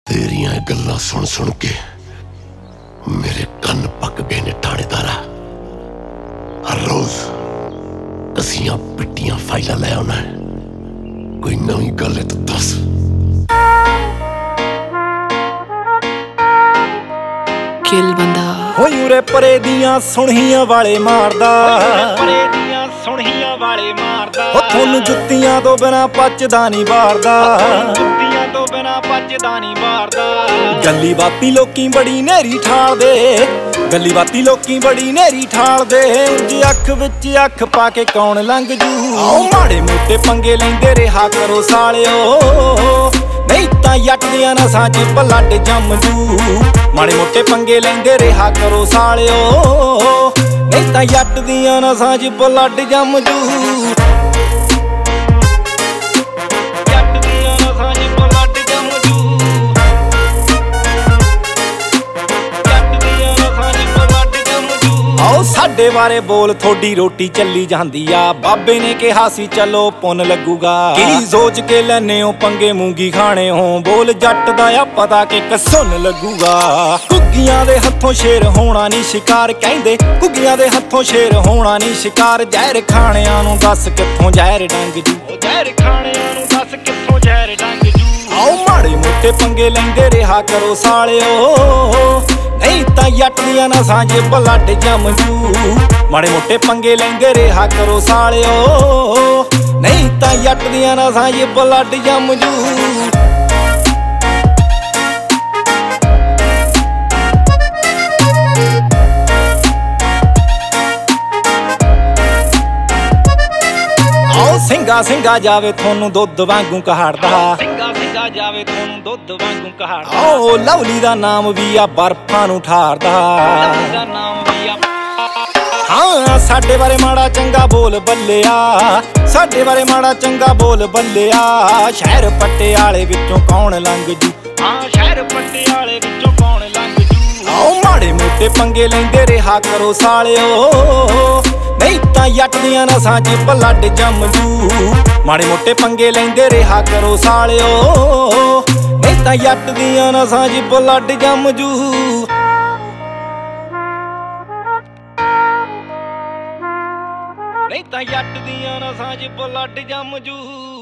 तेरियां गल्लां सुन सुन के मेरे कन्न पक गए ने ठाणेदारा। हर रोज दसियां पिट्टियां फाइलां लै आउना है, कोई नवी गल है तो दस। किल बंदा होई उरे परे दियां सुणहियां वाले मारदा, ओ थोनू जुत्तियां तो बिना पचदा नहीं बारदा। गल्ली बाती लोकी बड़ी नेरी ठालदे, गल्ली बाती लोकी बड़ी नेरी ठालदे। उंज अख विच अख पा के कौन लंघ जू। आओ माड़े मोटे पंगे लैंदे रहा करो सालिओ, नहीं तां जट दियां नसां च ब्लड जम जू। माड़े मोटे पंगे लैंदे रहा करो सालिओ, नहीं तां जट दियां नसां च ब्लड जम जू। ਸਾਡੇ ਬਾਰੇ ਬੋਲ ਥੋੜੀ ਰੋਟੀ ਚੱਲੀ ਜਾਂਦੀ ਆ। ਬਾਬੇ ਨੇ ਕਿਹਾ ਸੀ ਚਲੋ ਪੁੰਨ ਲੱਗੂਗਾ। ਕੀ ਸੋਚ ਕੇ ਲੈਨੇ ਹੋ ਪੰਗੇ ਮੂੰਗੀ ਖਾਣੇ ਹੋ, ਬੋਲ ਜੱਟ ਦਾ ਆ ਪਤਾ ਕਿ ਕਸੁੰਨ ਲੱਗੂਗਾ। ਘੁੱਗੀਆਂ ਦੇ ਹੱਥੋਂ ਸ਼ੇਰ ਹੋਣਾ ਨਹੀਂ ਸ਼ਿਕਾਰ ਕਹਿੰਦੇ, ਘੁੱਗੀਆਂ ਦੇ ਹੱਥੋਂ ਸ਼ੇਰ ਹੋਣਾ ਨਹੀਂ ਸ਼ਿਕਾਰ। ਜ਼ਹਿਰ ਖਾਣਿਆਂ ਨੂੰ ਦੱਸ ਕਿੱਥੋਂ ਜ਼ਹਿਰ ਡੰਗ ਜੂ, ਜ਼ਹਿਰ ਖਾਣਿਆਂ ਨੂੰ ਦੱਸ ਕਿੱਥੋਂ ਜ਼ਹਿਰ ਡੰਗ ਜੂ। ਆਓ ਮਾੜੇ ਮੋਟੇ ਪੰਗੇ ਲੈਂਦੇ ਰਿਹਾ ਕਰੋ ਸਾਲਿਓ, ਨਹੀਂ ਤਾਂ ਜੱਟ ਦੀਆਂ ਨਸਾਂ 'ਚ ਬਲੱਡ ਜੰਮ ਜੂ। ਮਾੜੇ ਮੋਟੇ ਪੰਗੇ ਲੈਂਦੇ ਰਿਹਾ ਕਰੋ ਸਾਲਿਓ, ਨਹੀਂ ਤਾਂ ਜੱਟ ਦੀਆਂ ਨਸਾਂ 'ਚ ਬਲੱਡ ਜੰਮ ਜੂ। ਆਓ ਸਿੰਘਾ ਸਿੰਘਾ ਜਾਵੇ ਤੁਹਾਨੂੰ ਦੁੱਧ ਵਾਂਗੂ ਕਹਾੜਦਾ, ਸਿੰਘਾ ਜਾਵੇ ਤੁਹਾਨੂੰ ਦੁੱਧ ਵਾਂਗੂ ਕਹਾੜਦਾ। ਓ ਲਵਲੀ ਦਾ ਨਾਮ ਵੀ ਆ ਬਰਫਾਂ ਨੂੰ ਠਾਰਦਾ, ਲਵਲੀ ਦਾ ਨਾਮ ਵੀ ਆ। ਹਾਂ ਸਾਡੇ ਬਾਰੇ ਮਾੜਾ ਚੰਗਾ ਬੋਲ ਬੱਲਿਆ, ਸਾਡੇ ਬਾਰੇ ਮਾੜਾ ਚੰਗਾ ਬੋਲ ਬੱਲਿਆ। ਸ਼ਹਿਰ ਪਟਿਆਲੇ ਵਿੱਚੋਂ ਕੌਣ ਲੰਘ ਜੂ, ਹਾਂ ਸ਼ਹਿਰ ਪਟਿਆਲੇ ਵਿੱਚੋਂ ਕੌਣ ਲੰਘ ਜੂ। ਆਓ ਮਾੜੇ ਮੋਟੇ ਪੰਗੇ ਲੈਂਦੇ ਰਿਹਾ ਕਰੋ ਸਾਲਿਓ, ਨਹੀਂ ਤਾਂ ਜੱਟ ਦੀਆਂ ਨਸਾਂ 'ਚ ਬਲੱਡ ਜੰਮ ਜੂ। ਮਾੜੇ ਮੋਟੇ ਪੰਗੇ ਲੈਂਦੇ ਰਿਹਾ ਕਰੋ ਸਾਲਿਓ, ਨਹੀਂ ਤਾਂ ਜੱਟ ਦੀਆਂ ਨਸਾਂ 'ਚ ਬਲੱਡ ਜੰਮ ਜੂ। ਨਹੀਂ ਤਾਂ ਜੱਟ ਦੀਆਂ ਨਸਾਂ 'ਚ ਬਲੱਡ ਜੰਮ ਜੂ।